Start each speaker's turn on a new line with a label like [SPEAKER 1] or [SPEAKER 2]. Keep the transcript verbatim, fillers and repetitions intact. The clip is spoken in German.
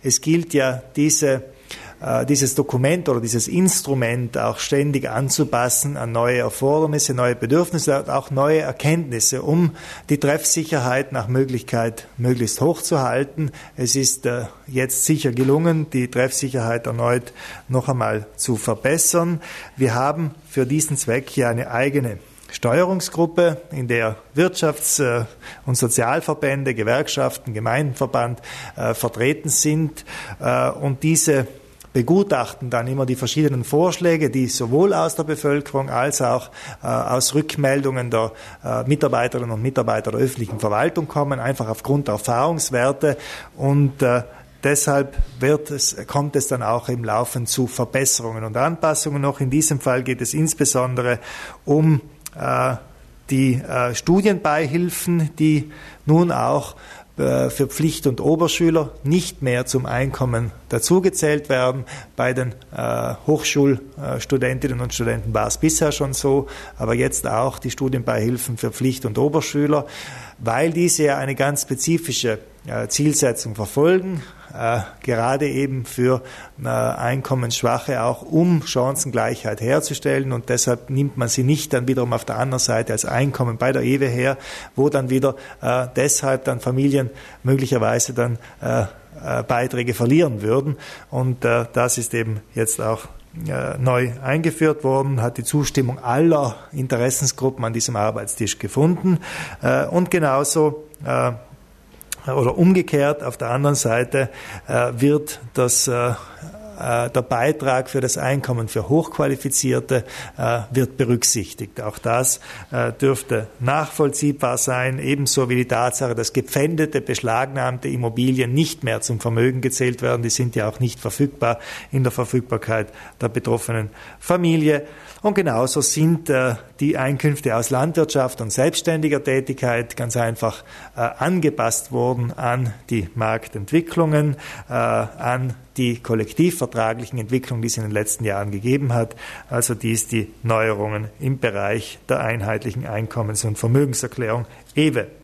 [SPEAKER 1] es gilt ja, diese dieses Dokument oder dieses Instrument auch ständig anzupassen an neue Erfordernisse, neue Bedürfnisse und auch neue Erkenntnisse, um die Treffsicherheit nach Möglichkeit möglichst hoch zu halten. Es ist äh, jetzt sicher gelungen, die Treffsicherheit erneut noch einmal zu verbessern. Wir haben für diesen Zweck hier eine eigene Steuerungsgruppe, in der Wirtschafts- und Sozialverbände, Gewerkschaften, Gemeindenverband äh, vertreten sind äh, und diese begutachten dann immer die verschiedenen Vorschläge, die sowohl aus der Bevölkerung als auch äh, aus Rückmeldungen der äh, Mitarbeiterinnen und Mitarbeiter der öffentlichen Verwaltung kommen, einfach aufgrund der Erfahrungswerte und äh, deshalb wird es, kommt es dann auch im Laufen zu Verbesserungen und Anpassungen noch. In diesem Fall geht es insbesondere um äh, die äh, Studienbeihilfen, die nun auch für Pflicht- und Oberschüler nicht mehr zum Einkommen dazugezählt werden. Bei den äh, Hochschulstudentinnen und Studenten war es bisher schon so, aber jetzt auch die Studienbeihilfen für Pflicht- und Oberschüler, weil diese ja eine ganz spezifische äh, Zielsetzung verfolgen, äh, gerade eben für äh, Einkommensschwache auch, um Chancengleichheit herzustellen und deshalb nimmt man sie nicht dann wiederum auf der anderen Seite als Einkommen bei der E W her, wo dann wieder äh, deshalb dann Familien möglicherweise dann äh, äh, Beiträge verlieren würden und äh, das ist eben jetzt auch äh, neu eingeführt worden, hat die Zustimmung aller Interessensgruppen an diesem Arbeitstisch gefunden äh, und genauso äh, oder umgekehrt, auf der anderen Seite äh, wird das, äh, äh, der Beitrag für das Einkommen für Hochqualifizierte äh, wird berücksichtigt. Auch das äh, dürfte nachvollziehbar sein, ebenso wie die Tatsache, dass gepfändete, beschlagnahmte Immobilien nicht mehr zum Vermögen gezählt werden. Die sind ja auch nicht verfügbar in der Verfügbarkeit der betroffenen Familie. Und genauso sind äh, die Einkünfte aus Landwirtschaft und selbstständiger Tätigkeit ganz einfach äh, angepasst worden an die Marktentwicklungen, äh, an die kollektivvertraglichen Entwicklungen, die es in den letzten Jahren gegeben hat. Also dies die Neuerungen im Bereich der einheitlichen Einkommens- und Vermögenserklärung E W E.